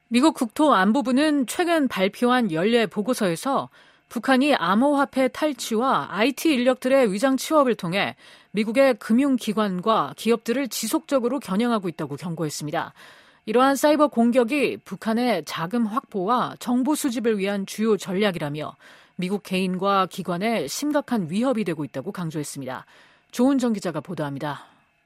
미국 국토안보부는 최근 발표한 연례 보고서에서 북한이 암호화폐 탈취와 IT 인력들의 위장 취업을 통해 미국의 금융기관과 기업들을 지속적으로 겨냥하고 있다고 경고했습니다. 이러한 사이버 공격이 북한의 자금 확보와 정보 수집을 위한 주요 전략이라며 미국 개인과 기관에 심각한 위협이 되고 있다고 강조했습니다. 조은정 기자가 보도합니다.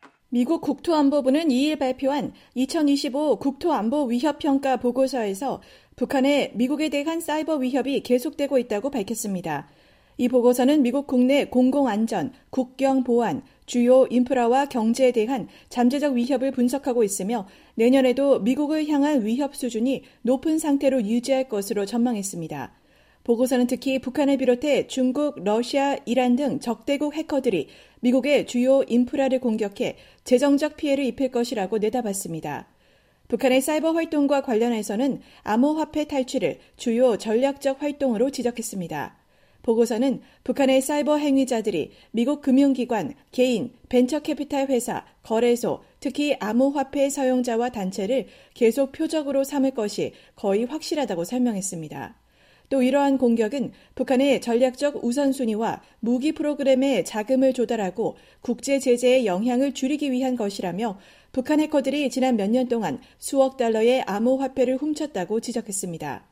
미국 국토안보부는 2일 발표한 2025 국토안보 위협평가 보고서에서 북한의 미국에 대한 사이버 위협이 계속되고 있다고 밝혔습니다. 이 보고서는 미국 국내 공공안전, 국경 보안, 주요 인프라와 경제에 대한 잠재적 위협을 분석하고 있으며 내년에도 미국을 향한 위협 수준이 높은 상태로 유지할 것으로 전망했습니다. 보고서는 특히 북한을 비롯해 중국, 러시아, 이란 등 적대국 해커들이 미국의 주요 인프라를 공격해 재정적 피해를 입힐 것이라고 내다봤습니다. 북한의 사이버 활동과 관련해서는 암호화폐 탈취를 주요 전략적 활동으로 지적했습니다. 보고서는 북한의 사이버 행위자들이 미국 금융기관, 개인, 벤처캐피탈 회사, 거래소, 특히 암호화폐 사용자와 단체를 계속 표적으로 삼을 것이 거의 확실하다고 설명했습니다. 또 이러한 공격은 북한의 전략적 우선순위와 무기 프로그램에 자금을 조달하고 국제 제재의 영향을 줄이기 위한 것이라며 북한 해커들이 지난 몇 년 동안 수억 달러의 암호화폐를 훔쳤다고 지적했습니다.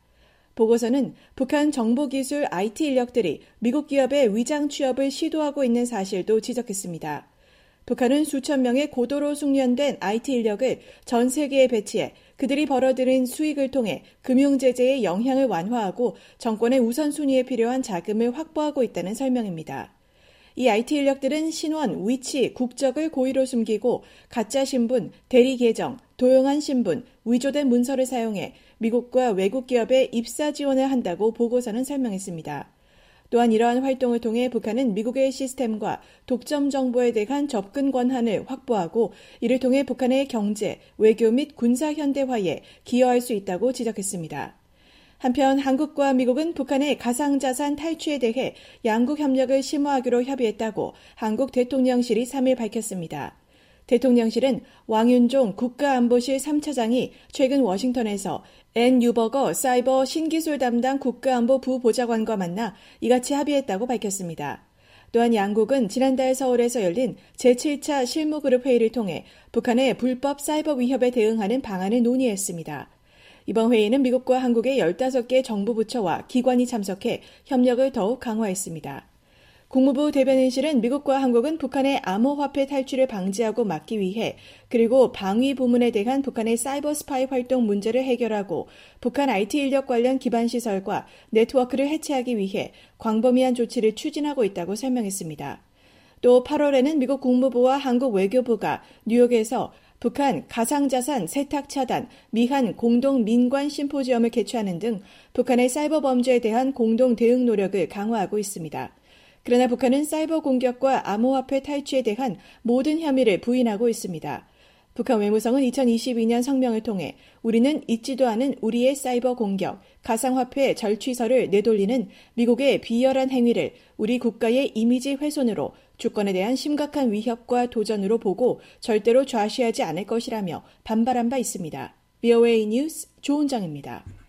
보고서는 북한 정보기술 IT 인력들이 미국 기업의 위장 취업을 시도하고 있는 사실도 지적했습니다. 북한은 수천 명의 고도로 숙련된 IT 인력을 전 세계에 배치해 그들이 벌어들인 수익을 통해 금융제재의 영향을 완화하고 정권의 우선순위에 필요한 자금을 확보하고 있다는 설명입니다. 이 IT 인력들은 신원, 위치, 국적을 고의로 숨기고 가짜 신분, 대리 계정, 도용한 신분, 위조된 문서를 사용해 미국과 외국 기업에 입사 지원을 한다고 보고서는 설명했습니다. 또한 이러한 활동을 통해 북한은 미국의 시스템과 독점 정보에 대한 접근 권한을 확보하고 이를 통해 북한의 경제, 외교 및 군사 현대화에 기여할 수 있다고 지적했습니다. 한편 한국과 미국은 북한의 가상자산 탈취에 대해 양국 협력을 심화하기로 협의했다고 한국 대통령실이 3일 밝혔습니다. 대통령실은 왕윤종 국가안보실 3차장이 최근 워싱턴에서 앤 유버거 사이버 신기술 담당 국가안보 부보좌관과 만나 이같이 합의했다고 밝혔습니다. 또한 양국은 지난달 서울에서 열린 제7차 실무그룹 회의를 통해 북한의 불법 사이버 위협에 대응하는 방안을 논의했습니다. 이번 회의는 미국과 한국의 15개 정부부처와 기관이 참석해 협력을 더욱 강화했습니다. 국무부 대변인실은 미국과 한국은 북한의 암호화폐 탈취를 방지하고 막기 위해 그리고 방위 부문에 대한 북한의 사이버 스파이 활동 문제를 해결하고 북한 IT 인력 관련 기반 시설과 네트워크를 해체하기 위해 광범위한 조치를 추진하고 있다고 설명했습니다. 또 8월에는 미국 국무부와 한국 외교부가 뉴욕에서 북한 가상자산 세탁 차단, 미한 공동 민관 심포지엄을 개최하는 등 북한의 사이버 범죄에 대한 공동 대응 노력을 강화하고 있습니다. 그러나 북한은 사이버 공격과 암호화폐 탈취에 대한 모든 혐의를 부인하고 있습니다. 북한 외무성은 2022년 성명을 통해 우리는 잊지도 않은 우리의 사이버 공격, 가상화폐 절취설을 내돌리는 미국의 비열한 행위를 우리 국가의 이미지 훼손으로 주권에 대한 심각한 위협과 도전으로 보고 절대로 좌시하지 않을 것이라며 반발한 바 있습니다. VOA 뉴스 조은정입니다.